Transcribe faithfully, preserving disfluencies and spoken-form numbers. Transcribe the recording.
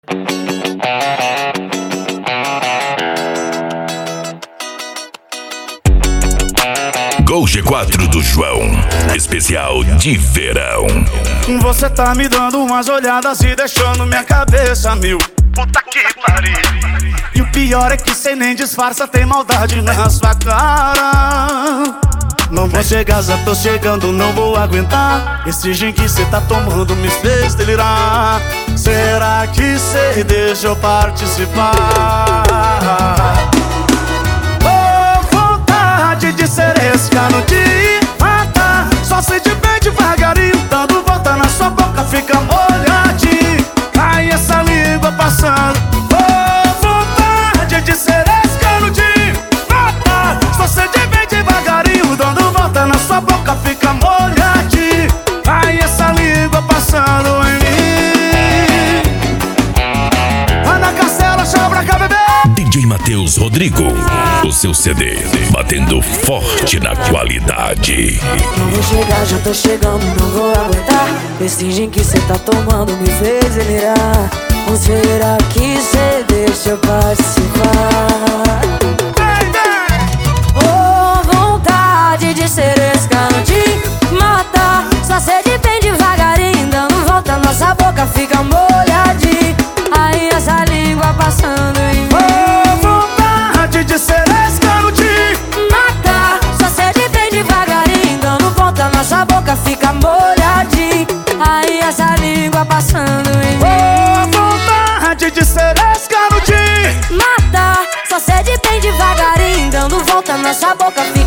Gol G quatro do João, especial de verão. Você tá me dando umas olhadas e deixando minha cabeça mil. Puta que pariu. E o pior é que cê nem disfarça, tem maldade na sua cara. Não vou chegar, já tô chegando, não vou aguentar. Esse gin que cê tá tomando me fez delirar. Será que cê deixa eu participar? Oh, vontade de ser esse cano de matar. Só se de bem devagarinho, dando volta na sua boca, fica molhadinho. Ai, essa língua passando. Oh, vontade de ser esse cano de matar. Só se de bem devagarinho, dando volta na sua boca, fica molhadinho. Ai, essa língua passando em mim. Ana Castela, chama pra cá, bebê. D J Matheus Rodrigo, o seu C D batendo forte na qualidade. Não vou chegar, já tô chegando, não vou aguentar. Esse gin que cê tá tomando me fez delirar. Ou será que cê deixa eu participar? Oh, vontade de ser esse cano de matar. Só sede bem devagarinho, dando volta, nossa boca fica molhadinha. Aí essa língua passando em mim. Oh, vontade de ser esse cano de matar. Só sede bem devagarinho, dando volta, nossa boca fica molhadinha. Aí essa língua passando em mim. Oh, vontade de ser esse cano de matar. Só sede bem devagarinho, dando volta, nossa boca fica